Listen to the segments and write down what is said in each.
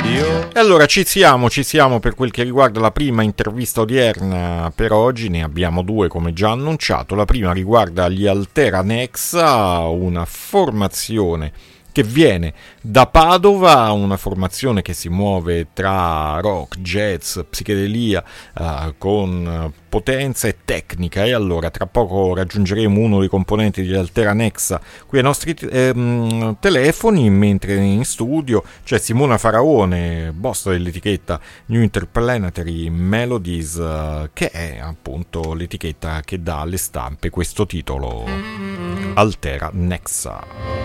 E allora ci siamo per quel che riguarda la prima intervista odierna per oggi. Ne abbiamo due, come già annunciato. La prima riguarda gli Altera Nexa, una formazione che viene da Padova, una formazione che si muove tra rock, jazz, psichedelia, con potenza e tecnica. E allora tra poco raggiungeremo uno dei componenti di Altera Nexa qui ai nostri telefoni, mentre in studio c'è Simona Faraone, boss dell'etichetta New Interplanetary Melodies, che è appunto l'etichetta che dà alle stampe questo titolo, Altera Nexa.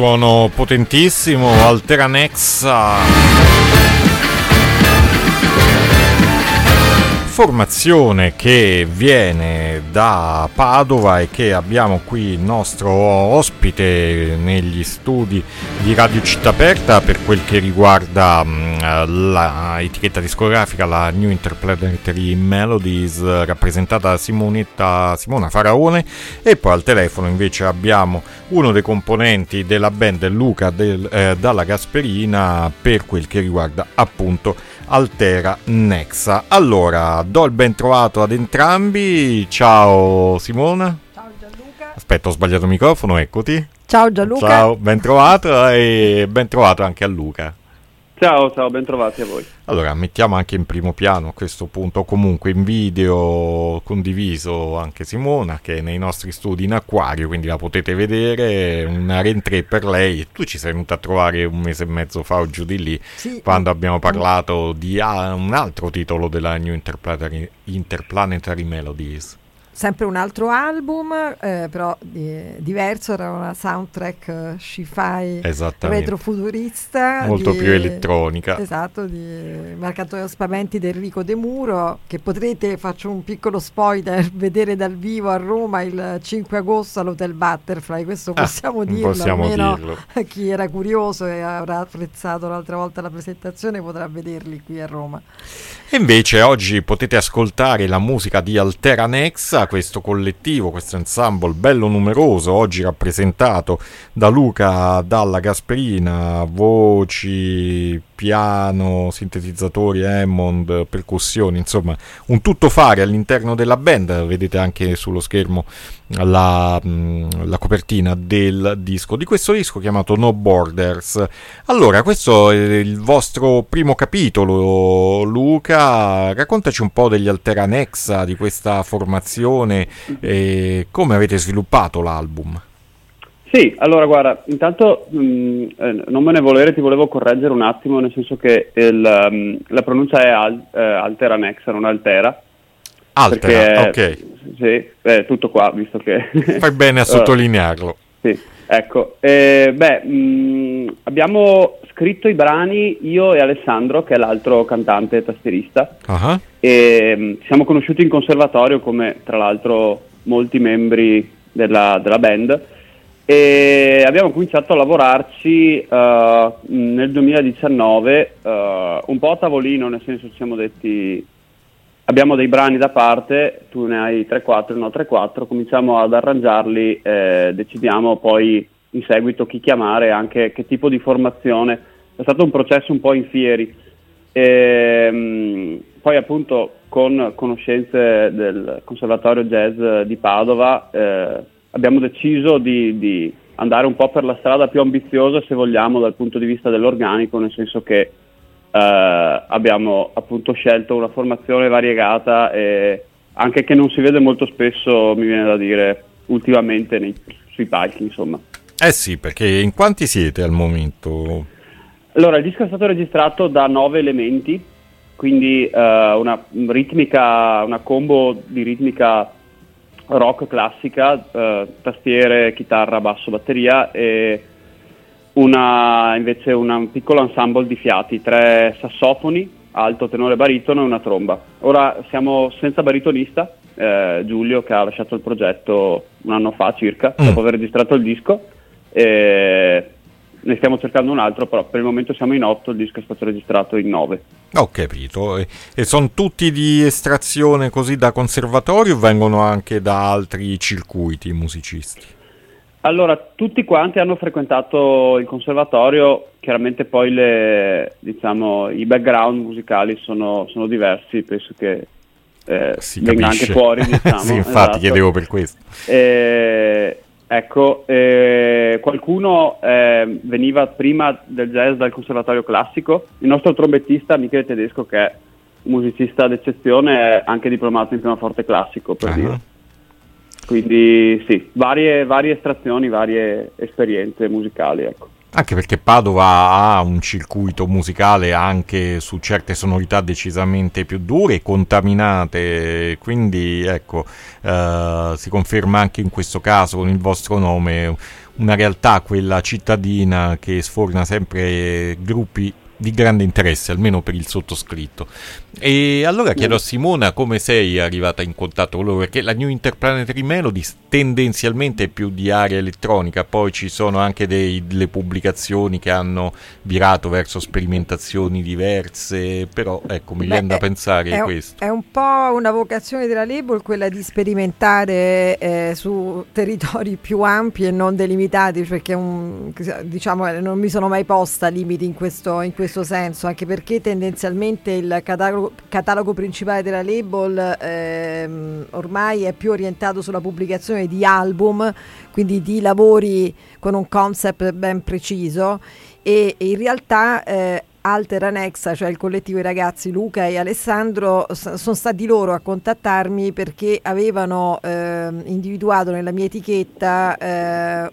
suono potentissimo, Altera Nexa, formazione che viene da Padova e che abbiamo qui il nostro ospite negli studi di Radio Città Aperta per quel che riguarda la etichetta discografica, la New Interplanetary Melodies, rappresentata da Simona Faraone, e poi al telefono invece abbiamo uno dei componenti della band, Luca Dalla Gasperina, per quel che riguarda appunto Altera Nexa. Allora, do il ben trovato ad entrambi. Ciao Simona. Ciao Gianluca. Aspetta, ho sbagliato il microfono, eccoti. Ciao Gianluca. Ciao, ben trovato, e ben trovato anche a Luca. Ciao, ben trovati a voi. Allora, mettiamo anche in primo piano a questo punto, o comunque in video condiviso, anche Simona, che è nei nostri studi in Acquario, quindi la potete vedere, una rientrée per lei. Tu ci sei venuta a trovare un mese e mezzo fa o giù di lì, sì, quando abbiamo parlato di un altro titolo della New Interplanetary Melodies. Sempre un altro album, però diverso, era una soundtrack sci-fi retrofuturista. Molto più elettronica. Esatto, di Marcantonio Spaventi di Enrico De Muro, che potrete, faccio un piccolo spoiler, vedere dal vivo a Roma il 5 agosto all'Hotel Butterfly, questo possiamo dirlo, almeno dirlo. Chi era curioso e avrà apprezzato l'altra volta la presentazione potrà vederli qui a Roma. E invece oggi potete ascoltare la musica di Altera Nexa, questo collettivo, questo ensemble bello numeroso, oggi rappresentato da Luca Dalla Gasperina, voci, piano, sintetizzatori Hammond, percussioni, insomma un tuttofare all'interno della band. Vedete anche sullo schermo la copertina del disco, di questo disco chiamato No Borders. Allora, questo è il vostro primo capitolo, Luca, raccontaci un po' degli Altera Nexa, di questa formazione, e come avete sviluppato l'album. Sì, allora guarda, intanto non me ne volere, ti volevo correggere un attimo, nel senso che la pronuncia è Altera Nexa, non Altera. Altera, ok. Sì, è tutto qua, visto che... Fai bene a sottolinearlo. Sì, ecco. Abbiamo scritto i brani io e Alessandro, che è l'altro cantante e tastierista, e ci siamo conosciuti in conservatorio, come tra l'altro molti membri della band, e abbiamo cominciato a lavorarci nel 2019, un po' a tavolino, nel senso ci siamo detti... Abbiamo dei brani da parte, tu ne hai 3-4, no 3-4, cominciamo ad arrangiarli, decidiamo poi in seguito chi chiamare, anche che tipo di formazione. È stato un processo un po' in fieri. Poi appunto con conoscenze del Conservatorio Jazz di Padova abbiamo deciso di andare un po' per la strada più ambiziosa, se vogliamo, dal punto di vista dell'organico, nel senso che abbiamo appunto scelto una formazione variegata, e anche che non si vede molto spesso, mi viene da dire, ultimamente sui palchi, insomma. Sì, perché in quanti siete al momento? Allora, il disco è stato registrato da 9 elementi, quindi una combo di ritmica rock classica, tastiere, chitarra, basso, batteria, e invece un piccolo ensemble di fiati, 3 sassofoni, alto, tenore, baritono e una tromba. Ora siamo senza baritonista, Giulio, che ha lasciato il progetto un anno fa circa, dopo aver registrato il disco, e ne stiamo cercando un altro, però per il momento siamo in 8, il disco è stato registrato in 9. Ho capito. E sono tutti di estrazione così da conservatorio, o vengono anche da altri circuiti musicisti? Allora, tutti quanti hanno frequentato il conservatorio, chiaramente poi i background musicali sono diversi, penso che venga anche fuori, diciamo. Sì, infatti, esatto. chiedevo per questo. Qualcuno veniva prima del jazz dal conservatorio classico. Il nostro trombettista Michele Tedesco, che è un musicista d'eccezione, è anche diplomato in pianoforte classico, per dire. Quindi sì, varie estrazioni, varie esperienze musicali, ecco. Anche perché Padova ha un circuito musicale anche su certe sonorità decisamente più dure e contaminate, quindi ecco, si conferma anche in questo caso con il vostro nome una realtà, quella cittadina, che sforna sempre gruppi di grande interesse, almeno per il sottoscritto. E allora chiedo a Simona come sei arrivata in contatto con loro, perché la New Interplanetary Melodies tendenzialmente è più di area elettronica, poi ci sono anche delle pubblicazioni che hanno virato verso sperimentazioni diverse, però ecco, mi viene da pensare questo. È un po' una vocazione della label quella di sperimentare su territori più ampi e non delimitati, perché diciamo non mi sono mai posta limiti in questo senso, anche perché tendenzialmente il catalogo principale della label ormai è più orientato sulla pubblicazione di album, quindi di lavori con un concept ben preciso, e in realtà Altera Nexa, cioè il collettivo di ragazzi Luca e Alessandro, sono stati loro a contattarmi perché avevano individuato nella mia etichetta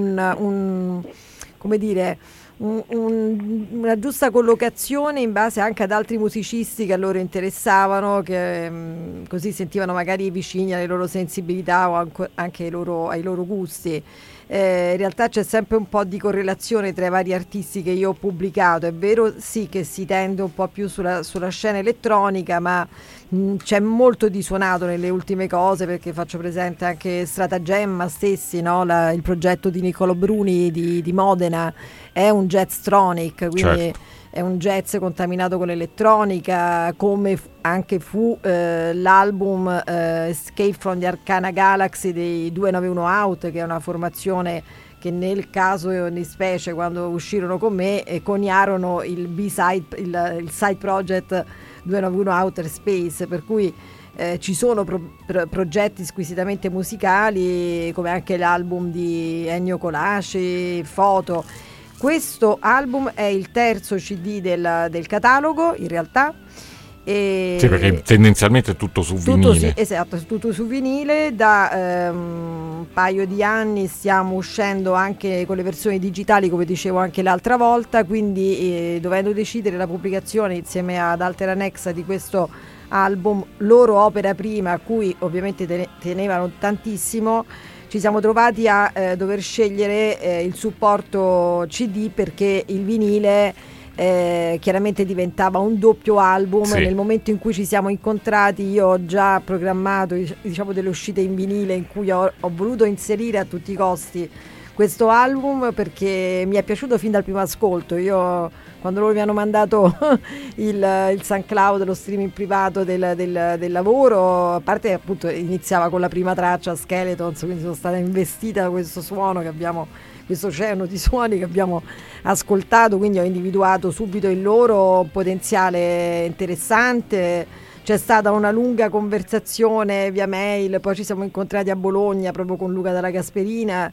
una giusta collocazione in base anche ad altri musicisti che a loro interessavano, che così sentivano magari vicini alle loro sensibilità o anche ai loro gusti. In realtà c'è sempre un po' di correlazione tra i vari artisti che io ho pubblicato. È vero sì che si tende un po' più sulla scena elettronica, ma c'è molto di suonato nelle ultime cose, perché faccio presente anche Stratagemma stessi, no? Il progetto di Niccolo Bruni di Modena è un jazztronic, quindi certo, è un jazz contaminato con l'elettronica, come anche fu l'album Escape from the Arcana Galaxy dei 291 Out, che è una formazione che nel caso di specie, quando uscirono con me, coniarono il B-side, il side project 291 Outer Space, per cui ci sono progetti squisitamente musicali, come anche l'album di Ennio Colaci, Foto. Questo album è il terzo CD del catalogo, in realtà. Sì, perché tendenzialmente è tutto su vinile. Sì, esatto, è tutto su vinile. Da un paio di anni stiamo uscendo anche con le versioni digitali, come dicevo anche l'altra volta, quindi dovendo decidere la pubblicazione insieme ad Altera Nexa di questo album, loro opera prima, a cui ovviamente tenevano tantissimo, ci siamo trovati a dover scegliere il supporto CD, perché il vinile chiaramente diventava un doppio album. Sì. Nel momento in cui ci siamo incontrati io ho già programmato, diciamo, delle uscite in vinile in cui ho voluto inserire a tutti i costi questo album, perché mi è piaciuto fin dal primo ascolto. Io, quando loro mi hanno mandato il SoundCloud, lo streaming privato del lavoro, a parte appunto iniziava con la prima traccia Skeletons, quindi sono stata investita da questo suono che abbiamo, questo oceano di suoni che abbiamo ascoltato, quindi ho individuato subito il loro potenziale interessante. C'è stata una lunga conversazione via mail, poi ci siamo incontrati a Bologna proprio con Luca dalla Gasperina.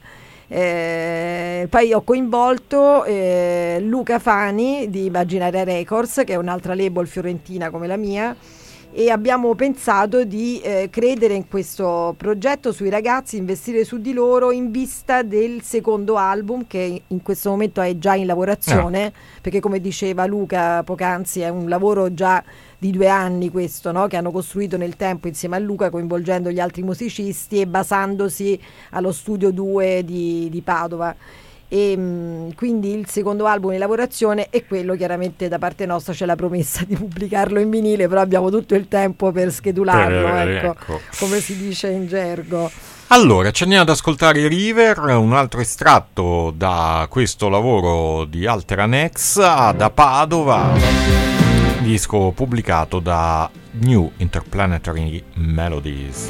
Poi ho coinvolto Luca Fani di Immaginaria Records, che è un'altra label fiorentina come la mia, e abbiamo pensato di credere in questo progetto sui ragazzi, investire su di loro in vista del secondo album, che in questo momento è già in lavorazione, perché come diceva Luca poc'anzi è un lavoro già di 2 anni questo, no? Che hanno costruito nel tempo insieme a Luca, coinvolgendo gli altri musicisti e basandosi allo studio 2 di Padova. E quindi il secondo album in lavorazione, e quello chiaramente da parte nostra c'è la promessa di pubblicarlo in vinile, però abbiamo tutto il tempo per schedularlo, ecco, come si dice in gergo. Allora, ci andiamo ad ascoltare River, un altro estratto da questo lavoro di Altera Nexa da Padova, disco pubblicato da New Interplanetary Melodies.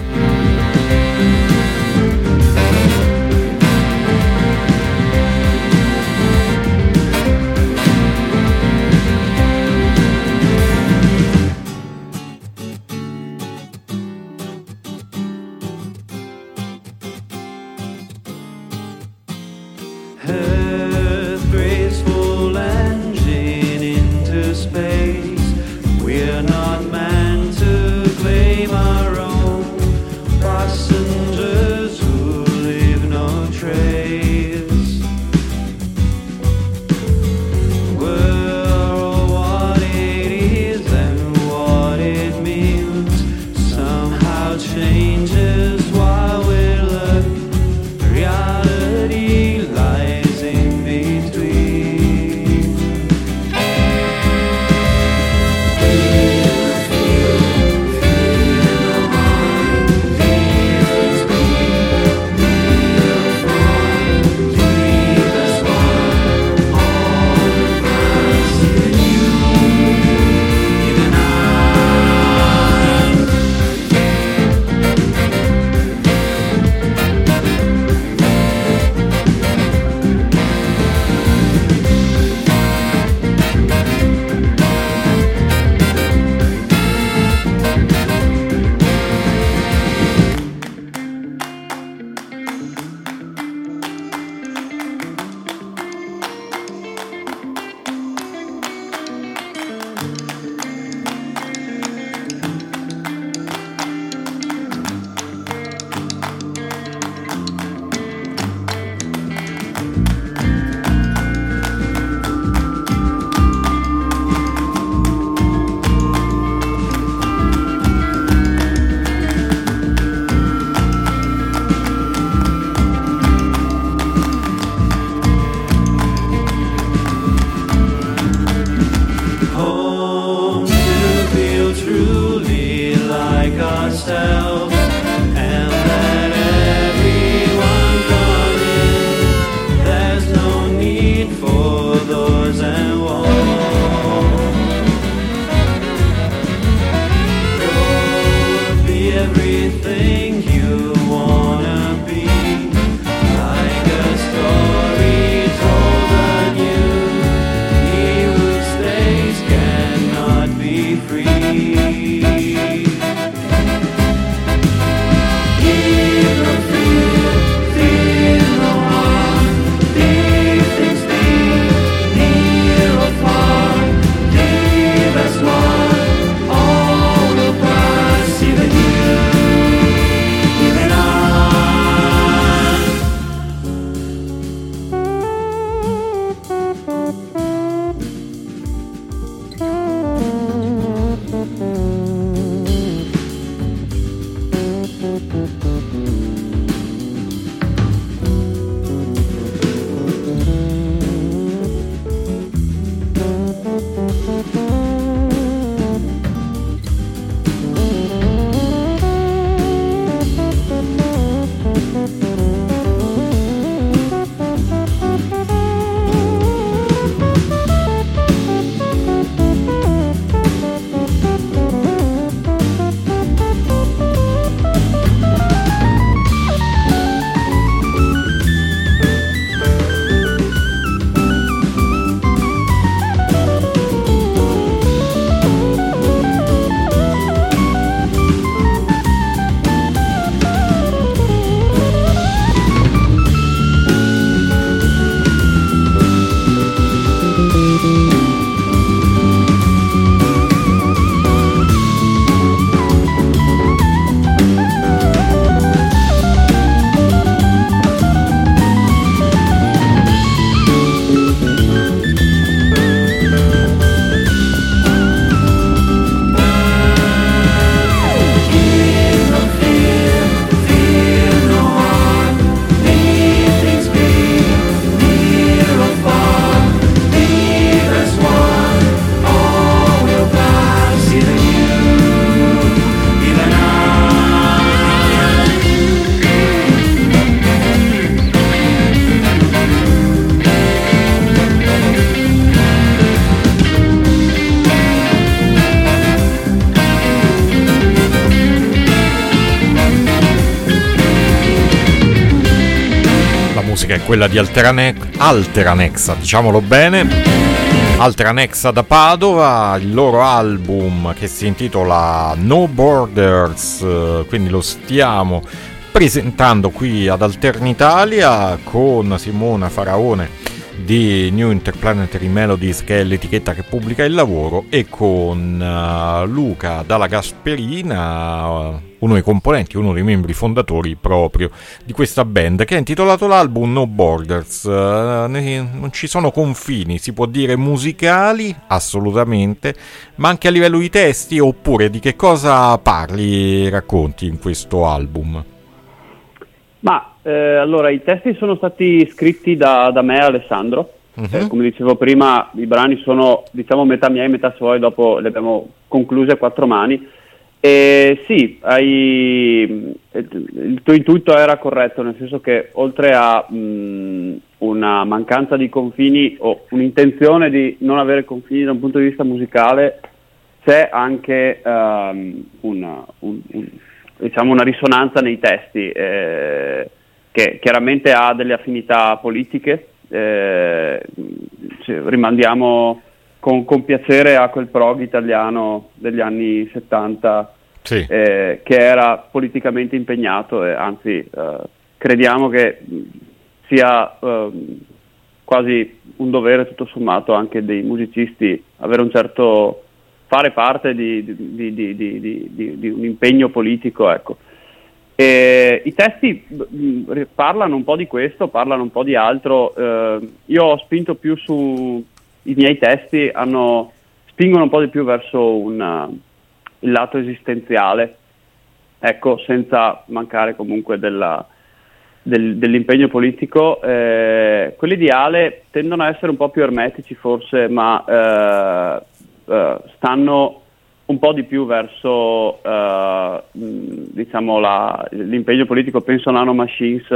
musica è quella di Alteranexa, diciamolo bene. Alteranexa da Padova, il loro album che si intitola No Borders, quindi lo stiamo presentando qui ad Alternitalia con Simona Faraone di New Interplanetary Melodies, che è l'etichetta che pubblica il lavoro, e con Luca Dalla Gasperina, uno dei componenti, uno dei membri fondatori proprio di questa band, che ha intitolato l'album No Borders. Non ci sono confini, si può dire, musicali, assolutamente, ma anche a livello di testi, oppure di che cosa parli e racconti in questo album? Ma allora, i testi sono stati scritti da me e Alessandro. Come dicevo prima, i brani sono, diciamo, metà miei, metà suoi, dopo li abbiamo conclusi a quattro mani. E sì, il tuo intuito era corretto, nel senso che oltre a una mancanza di confini o un'intenzione di non avere confini da un punto di vista musicale, c'è anche diciamo una risonanza nei testi che chiaramente ha delle affinità politiche. Rimandiamo con piacere a quel prog italiano degli anni 70, sì, che era politicamente impegnato, e anzi crediamo che sia quasi un dovere tutto sommato anche dei musicisti avere un certo, fare parte di un impegno politico, ecco. I testi parlano un po' di questo, parlano un po' di altro. Io ho spinto più su, i miei testi spingono un po' di più verso il lato esistenziale, ecco, senza mancare comunque dell'impegno politico. Quelli di Ale tendono a essere un po' più ermetici forse, ma stanno un po' di più verso diciamo l'impegno politico. Penso a Nano Machines,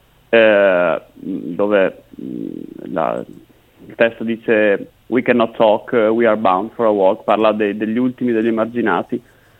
dove il testo dice "We cannot talk, we are bound for a walk", parla degli ultimi, degli emarginati.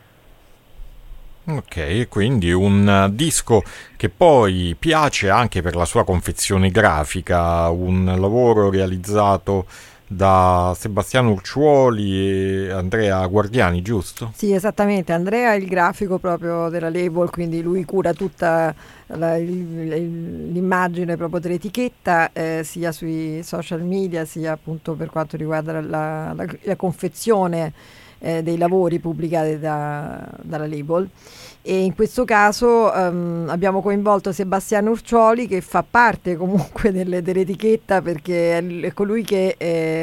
Ok, quindi un disco che poi piace anche per la sua confezione grafica, un lavoro realizzato da Sebastiano Urciuoli e Andrea Guardiani, giusto? Sì, esattamente. Andrea è il grafico proprio della label, quindi lui cura tutta l'immagine proprio dell'etichetta, sia sui social media, sia appunto per quanto riguarda la confezione dei lavori pubblicati dalla label. E in questo caso abbiamo coinvolto Sebastiano Urciuoli, che fa parte comunque dell'etichetta, perché è colui che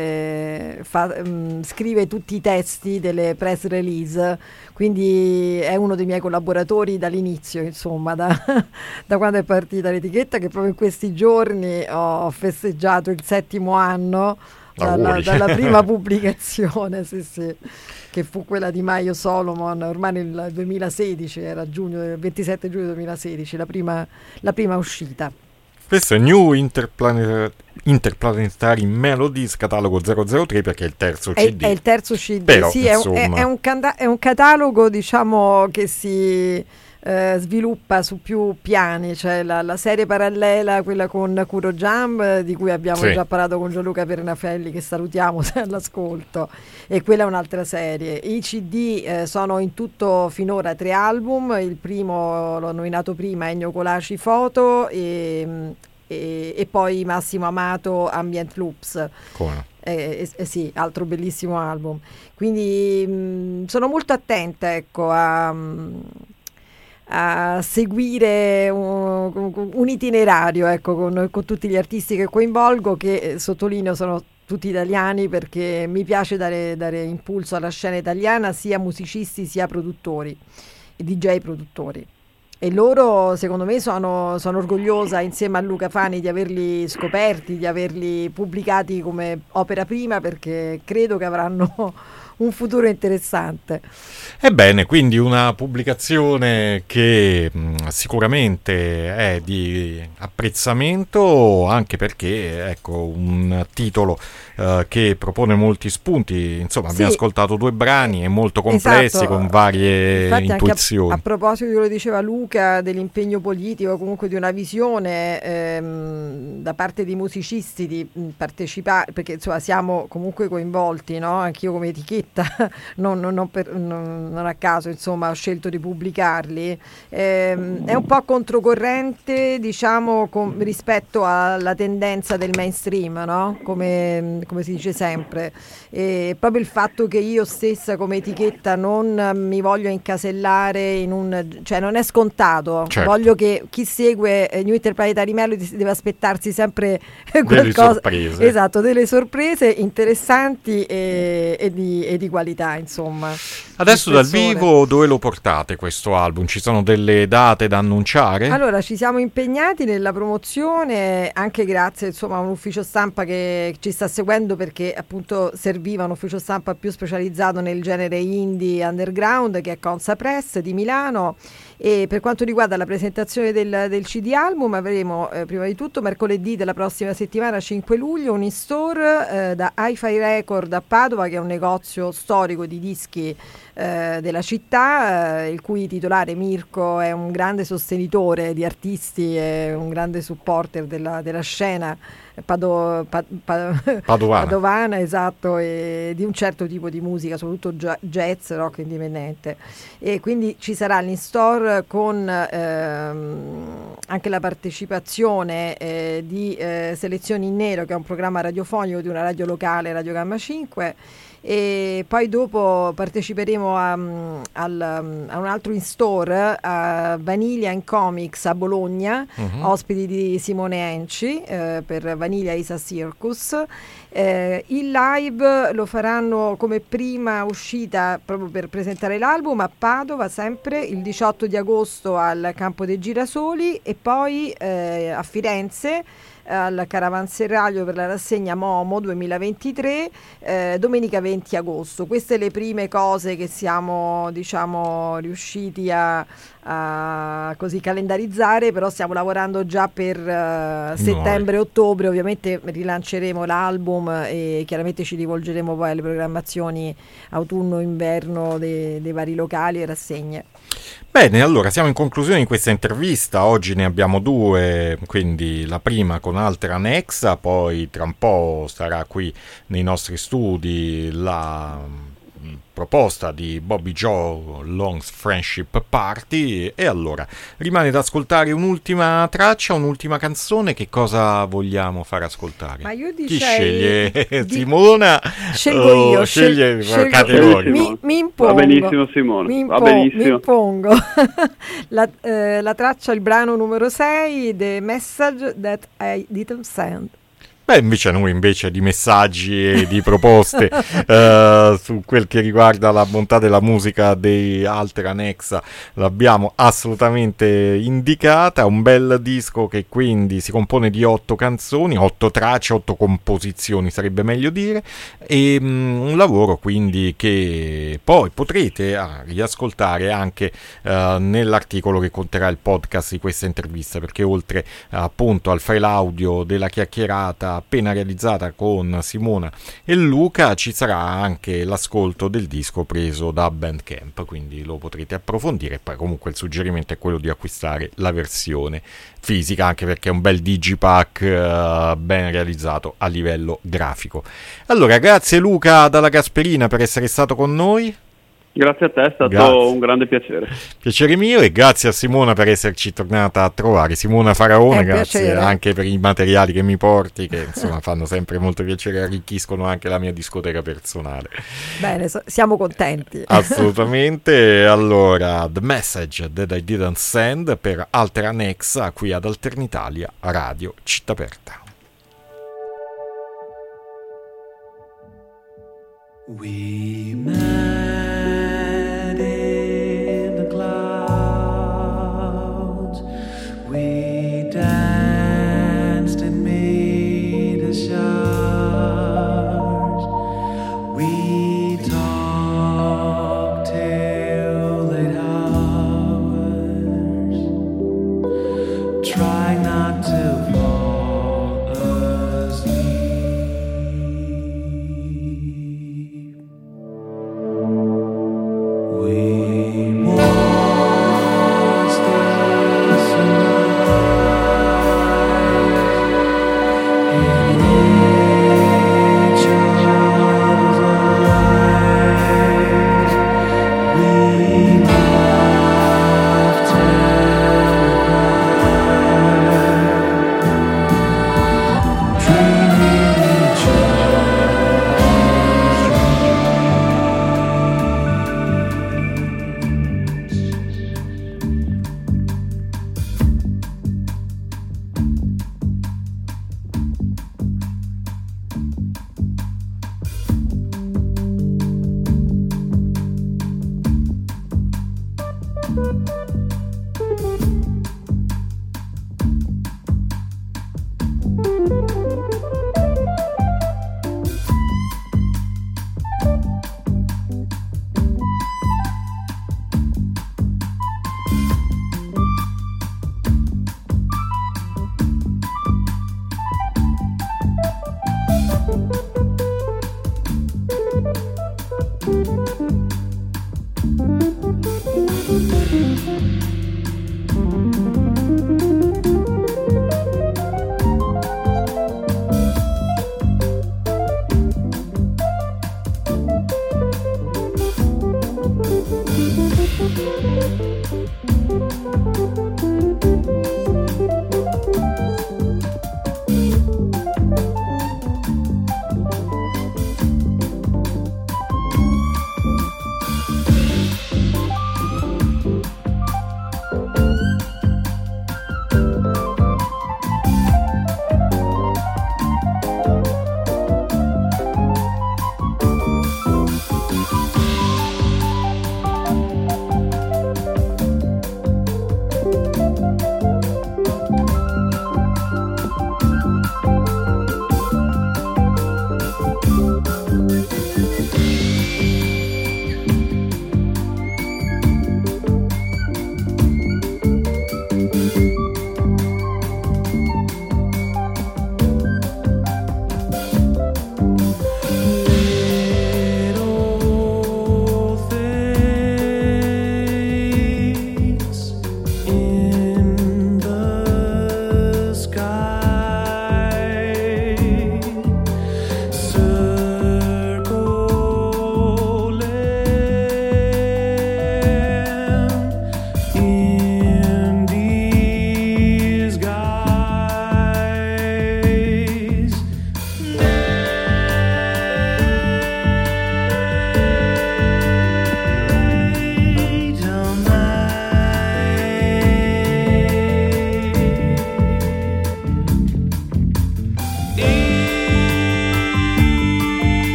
scrive tutti i testi delle press release, quindi è uno dei miei collaboratori dall'inizio, insomma, da quando è partita l'etichetta, che proprio in questi giorni ho festeggiato il 7° anno dalla prima pubblicazione, sì, che fu quella di Maio Solomon, ormai nel 2016, era il 27 giugno 2016, la prima uscita. Questo è New Interplanetary Melodies, catalogo 003, perché è il terzo CD. È il terzo CD, però, sì, è un catalogo, diciamo, che si sviluppa su più piani. C'è la serie parallela, quella con Kuro Jam, di cui abbiamo già parlato con Gianluca Pernafelli, che salutiamo se all'ascolto, e quella è un'altra serie. I CD sono in tutto finora 3 album. Il primo l'ho nominato prima, Ennio Colaci Foto, e poi Massimo Amato Ambient Loops. Come? Sì, altro bellissimo album. Quindi sono molto attenta, ecco, a seguire un itinerario, ecco, con tutti gli artisti che coinvolgo, che sottolineo sono tutti italiani, perché mi piace dare impulso alla scena italiana, sia musicisti sia produttori, DJ produttori. E loro, secondo me, sono orgogliosa, insieme a Luca Fani, di averli scoperti, di averli pubblicati come opera prima, perché credo che avranno un futuro interessante. Ebbene, quindi una pubblicazione che sicuramente è di apprezzamento, anche perché, ecco, un titolo che propone molti spunti. Insomma, abbiamo ascoltato 2 brani e molto complessi, esatto, con varie intuizioni. A proposito di quello che diceva Luca, dell'impegno politico, comunque di una visione da parte dei musicisti di partecipare, perché insomma siamo comunque coinvolti, no? Anch'io come etichetta etichetta, non a caso, insomma, ho scelto di pubblicarli. È un po' controcorrente, diciamo, rispetto alla tendenza del mainstream, no? Come si dice sempre. E proprio il fatto che io stessa come etichetta non mi voglio incasellare cioè non è scontato. Certo. Voglio che chi segue New Interplanetary Melody deve aspettarsi sempre delle sorprese. Esatto, delle sorprese interessanti e di qualità, insomma. Adesso dal vivo dove lo portate questo album? Ci sono delle date da annunciare? Allora, ci siamo impegnati nella promozione, anche grazie, insomma, a un ufficio stampa che ci sta seguendo, perché appunto serviva un ufficio stampa più specializzato nel genere indie underground, che è Consa Press di Milano. E per quanto riguarda la presentazione del CD album, avremo prima di tutto mercoledì della prossima settimana, 5 luglio, un in-store da Hi-Fi Record a Padova, che è un negozio storico di dischi della città, il cui titolare Mirko è un grande sostenitore di artisti e un grande supporter della scena padovana, esatto, e di un certo tipo di musica, soprattutto jazz, rock indipendente. E quindi ci sarà l'in-store con anche la partecipazione di Selezioni in Nero, che è un programma radiofonico di una radio locale, Radio Gamma 5. E poi dopo parteciperemo a un altro in-store, a Vaniglia in Comics a Bologna, ospiti di Simone Enci per Vaniglia Isa Circus. Il live lo faranno come prima uscita proprio per presentare l'album a Padova, sempre il 18 di agosto al Campo dei Girasoli, e poi a Firenze al Caravanserraglio per la rassegna Momo 2023, domenica 20 agosto. Queste le prime cose che siamo, diciamo, riusciti a così calendarizzare, però stiamo lavorando già per settembre-ottobre. Ovviamente rilanceremo l'album e chiaramente ci rivolgeremo poi alle programmazioni autunno-inverno dei vari locali e rassegne. Bene, allora siamo in conclusione di questa intervista. Oggi ne abbiamo due, quindi la prima con Altera Nexa, poi tra un po' sarà qui nei nostri studi la proposta di Bobby Joe, Long's Friendship Party. E allora rimane da ascoltare un'ultima traccia, un'ultima canzone. Che cosa vogliamo far ascoltare? Ma io chi sceglie? Simona? Scelgo io. Sceglie categorico. Mi impongo. Va benissimo, Simona. Mi impongo. la traccia, il brano numero 6, The Message That I Didn't Send. Beh, invece noi di messaggi e di proposte su quel che riguarda la bontà della musica dei Altera Nexa l'abbiamo assolutamente indicata. Un bel disco che quindi si compone di 8 canzoni, 8 tracce, 8 composizioni sarebbe meglio dire, e un lavoro quindi che poi potrete riascoltare anche nell'articolo che conterrà il podcast di questa intervista, perché oltre appunto al file audio della chiacchierata appena realizzata con Simona e Luca, ci sarà anche l'ascolto del disco preso da Bandcamp, quindi lo potrete approfondire. E poi comunque il suggerimento è quello di acquistare la versione fisica, anche perché è un bel digipack ben realizzato a livello grafico. Allora, grazie Luca dalla Gasperina per essere stato con noi. Grazie a te, è stato un grande piacere. Piacere mio, e grazie a Simona per esserci tornata a trovare. Simona Faraone, grazie piacere. Anche per i materiali che mi porti, che insomma fanno sempre molto piacere, arricchiscono anche la mia discoteca personale. Bene, siamo contenti. Assolutamente. Allora, The Message That I Didn't Send per Altera Nexa qui ad Alternitalia Radio Città Aperta. We met in the clouds. We danced and made a showers. We talked till late hours, trying not to fall asleep.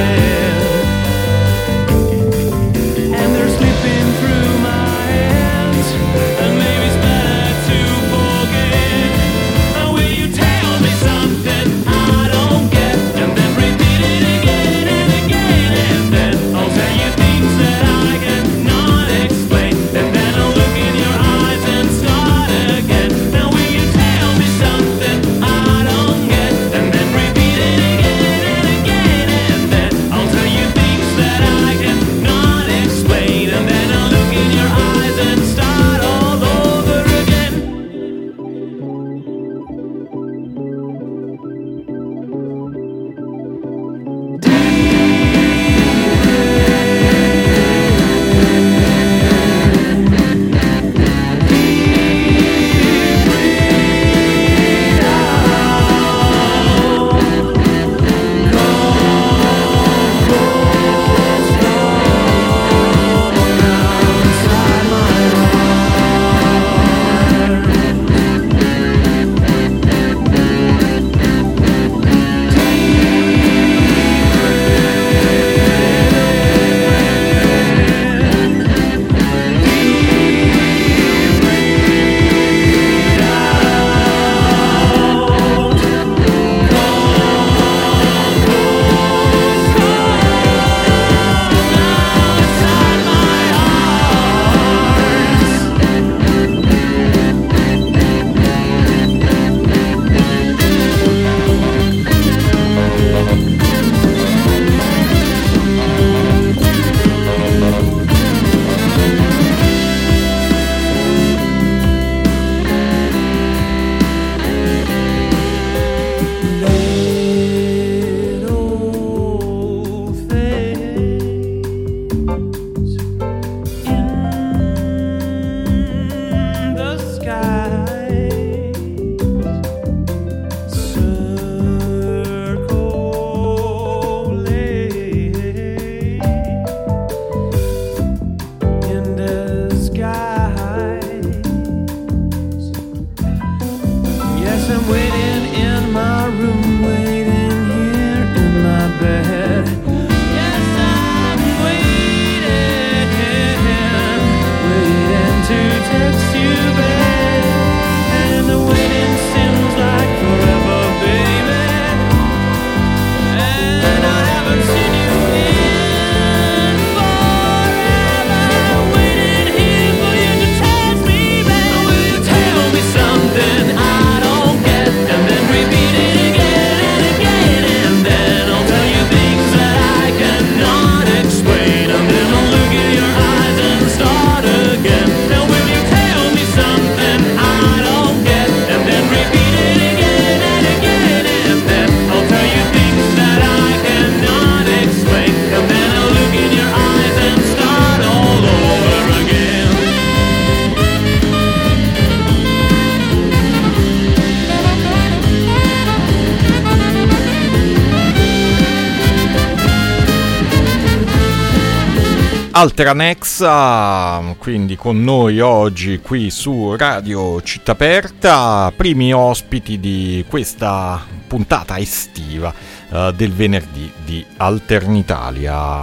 Alteranexa, quindi con noi oggi qui su Radio Città Aperta, primi ospiti di questa puntata estiva del venerdì di Alternitalia.